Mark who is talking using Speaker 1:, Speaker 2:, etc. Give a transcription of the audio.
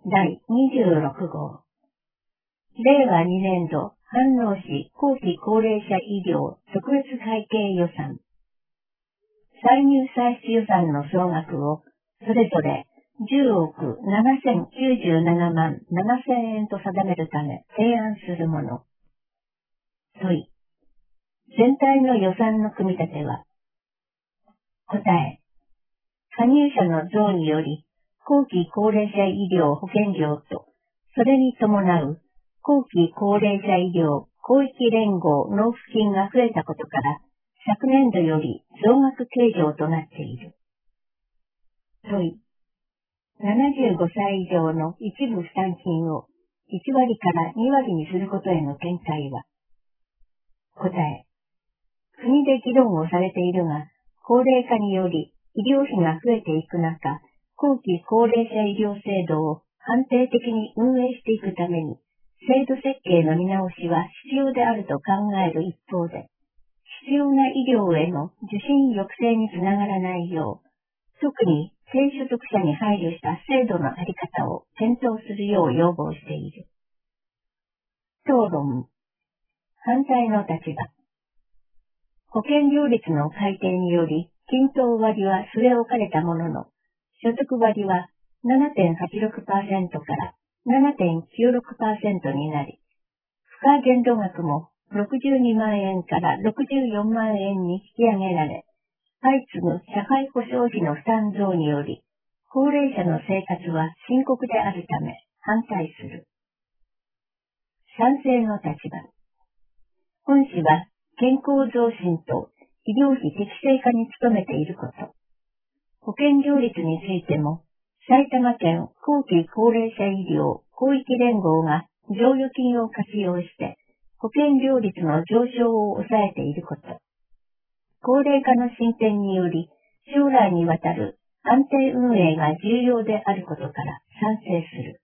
Speaker 1: 第26号。令和2年度飯能市後期高齢者医療特別会計予算。歳入歳出予算の総額をそれぞれ10億7097万7000円と定めるため提案するもの。問い。全体の予算の組み立ては。答え。加入者の増により後期高齢者医療保険料とそれに伴う後期高齢者医療広域連合納付金が増えたことから昨年度より増額計上となっている。問い。75歳以上の一部負担金を1割から2割にすることへの見解は。答え。国で議論をされているが、高齢化により医療費が増えていく中、後期高齢者医療制度を安定的に運営していくために、制度設計の見直しは必要であると考える一方で、必要な医療への受診抑制につながらないよう、特に低所得者に配慮した制度のあり方を検討するよう要望している。討論。反対の立場。保険料率の改定により、均等割は据え置かれたものの、所得割は 7.86% から 7.96% になり、付加限度額も62万円から64万円に引き上げられ、相次ぐ社会保障費の負担増により、高齢者の生活は深刻であるため反対する。賛成の立場。本市は健康増進と医療費適正化に努めていること。保険料率についても、埼玉県後期高齢者医療広域連合が剰余金を活用して保険料率の上昇を抑えていること。高齢化の進展により将来にわたる安定運営が重要であることから賛成する。